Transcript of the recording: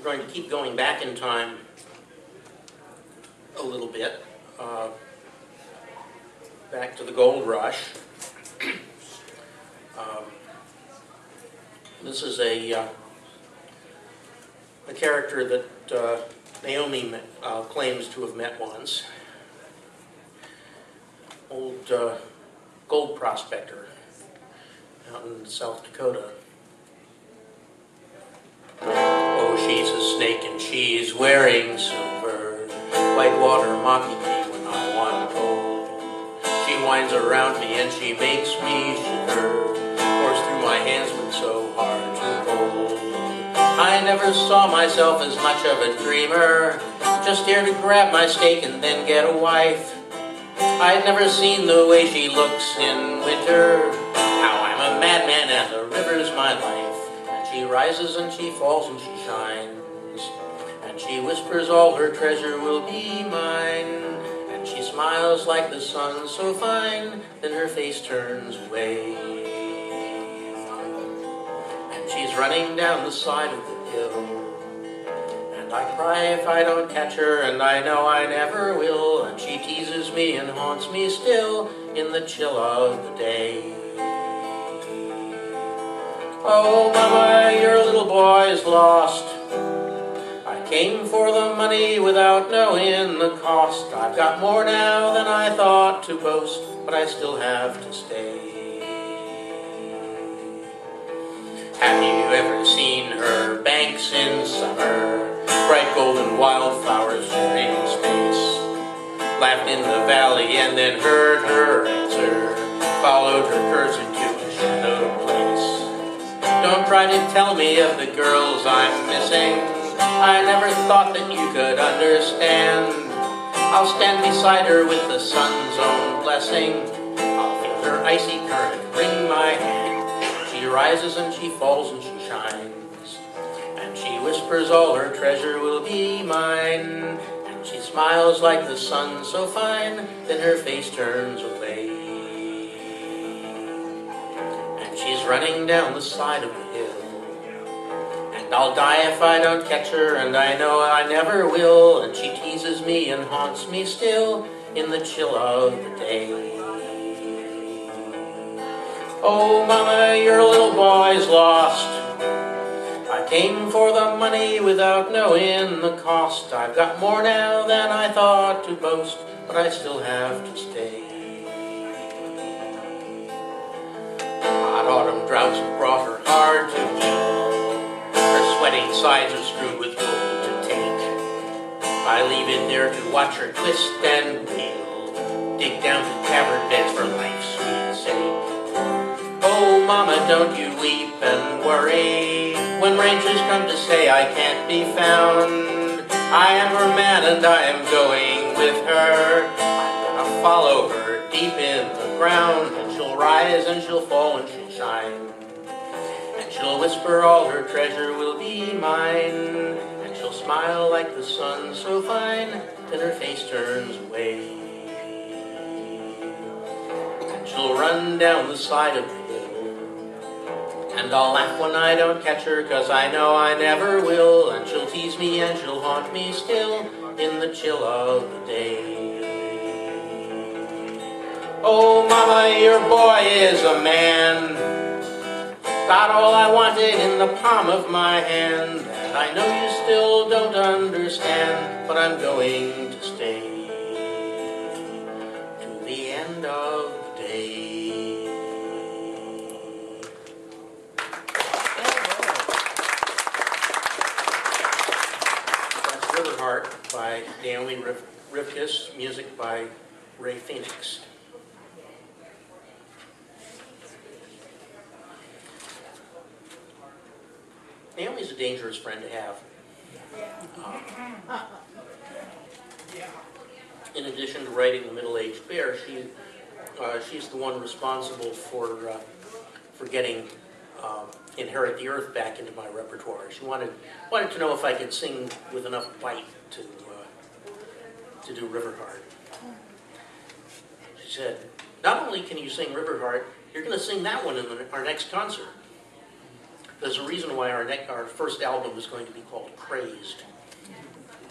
We're going to keep going back in time a little bit, back to the gold rush. This is a character that Naomi claims to have met once. Old gold prospector out in South Dakota. Oh, she's a snake and she's wearing silver, whitewater mocking me when I want gold. She winds around me and she makes me shiver, pours through my hands but so hard to hold. I never saw myself as much of a dreamer, just here to grab my steak and then get a wife. I'd never seen the way she looks in winter. Now I'm a madman and the river's my life. And she rises and she falls and she shines, and she whispers all her treasure will be mine. And she smiles like the sun so fine, then her face turns away. And she's running down the side of the hill, I cry if I don't catch her, and I know I never will. And she teases me and haunts me still in the chill of the day. Oh, mama, your little boy's lost. I came for the money without knowing the cost. I've got more now than I thought to boast, but I still have to stay. Have you ever seen her banks in summer? Bright golden wildflowers sharing space. Laughed in the valley and then heard her answer, followed her curves into a shadowed place. Don't try to tell me of the girls I'm missing. I never thought that you could understand. I'll stand beside her with the sun's own blessing. I'll feel her icy current wring my hand. She rises and she falls and she shines. She whispers all her treasure will be mine, and she smiles like the sun so fine, then her face turns away. And she's running down the side of the hill, and I'll die if I don't catch her, and I know I never will. And she teases me and haunts me still in the chill of the day. Oh, mama, your little boy's lost. I came for the money without knowing the cost. I've got more now than I thought to boast, but I still have to stay. Hot autumn droughts have brought her hard to eat. Her sweating sides are screwed with gold to take. I leave it there to watch her twist and reel, dig down to cavern beds for life's sweet sake. Oh, mama, don't you weep and worry when rangers come to say I can't be found. I am her man and I am going with her. I'm gonna follow her deep in the ground, and she'll rise and she'll fall and she'll shine, and she'll whisper all her treasure will be mine. And she'll smile like the sun so fine, then her face turns away. And she'll run down the side of the and I'll laugh when I don't catch her, 'cause I know I never will. And she'll tease me and she'll haunt me still in the chill of the day. Oh, mama, your boy is a man. Got all I wanted in the palm of my hand. And I know you still don't understand, but I'm going to stay to the end of the day. Riverheart by Naomi Rivkis, music by Ray Phoenix. Naomi's a dangerous friend to have. In addition to writing The Middle-Aged Bear, she's the one responsible for getting Inherit the Earth back into my repertoire. She wanted to know if I could sing with enough bite to do Riverheart. She said, not only can you sing Riverheart, you're going to sing that one in our next concert. There's a reason why our first album is going to be called Crazed.